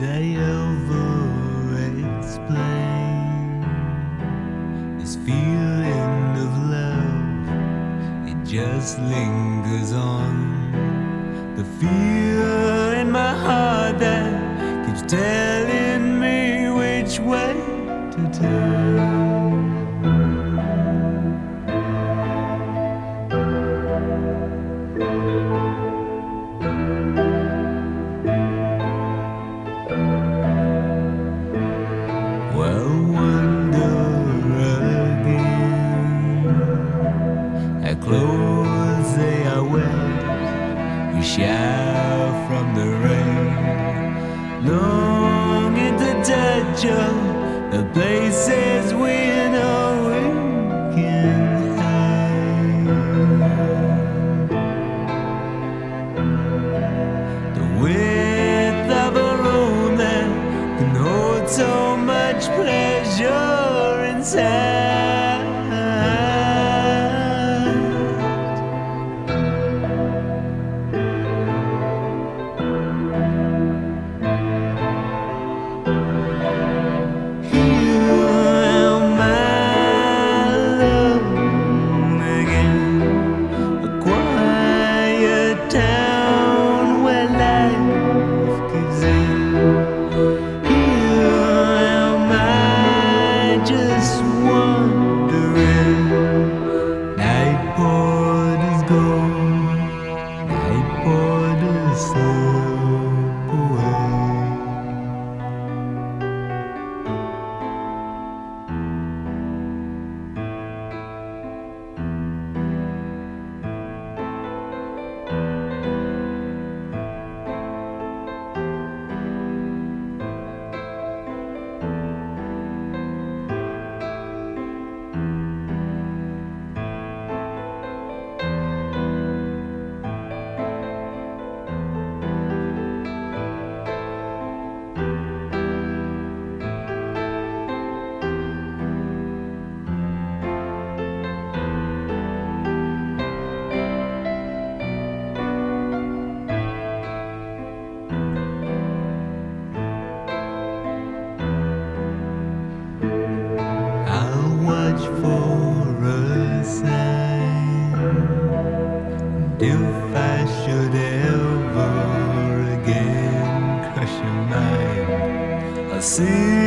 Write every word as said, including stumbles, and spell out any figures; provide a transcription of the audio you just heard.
I ever explain this feeling of love? It just lingers on. The fear in my heart that keeps telling me which way to turn. Well, wonder again. How clothes they are wet, we shower from the rain, longing to touch of the places we know we can hide. The width of a room that can hold so much pleasure inside. For a sign, if I should ever again crush your mind, I'll see